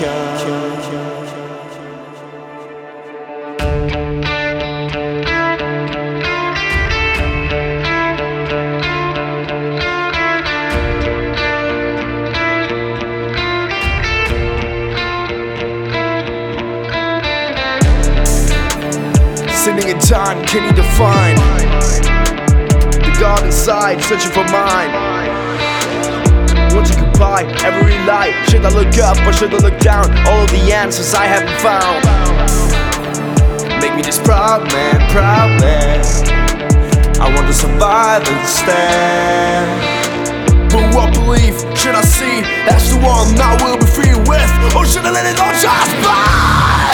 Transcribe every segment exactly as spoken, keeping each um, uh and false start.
Sitting in time, can you define the God inside, searching for mine? What you could buy, every light. Should I look up or should I look down? All of the answers I haven't found. Make me just proud man, proud man. I want to survive and stand. But what belief should I see? That's the one I will be free with. Or should I let it all just by?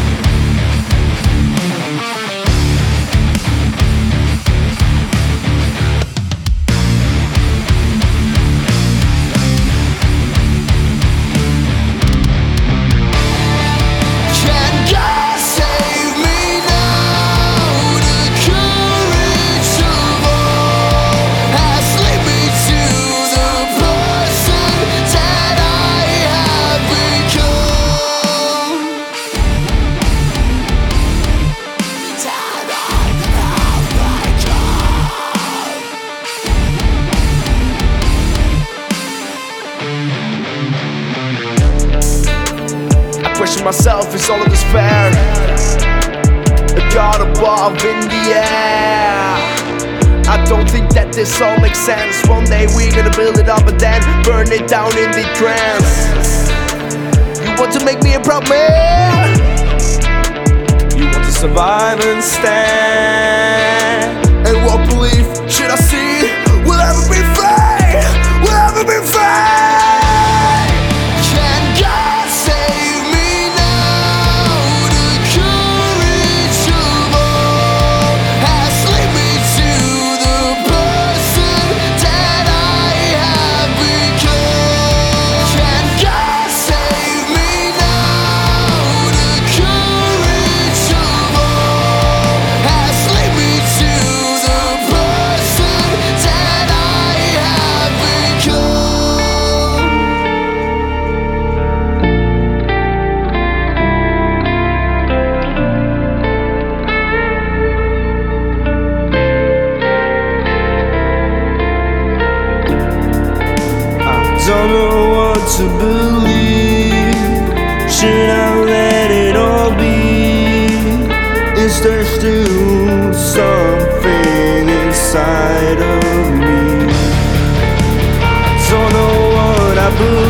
Question myself, is all of this fair? A God above in the air. I don't think that this all makes sense. One day we're gonna build it up and then burn it down in the trance. You want to make me a proud man? You want to survive and stand? And what belief should I see will ever be free? Will ever be free? Don't know what to believe. Should I let it all be? Is there still something inside of me? Don't know what I believe.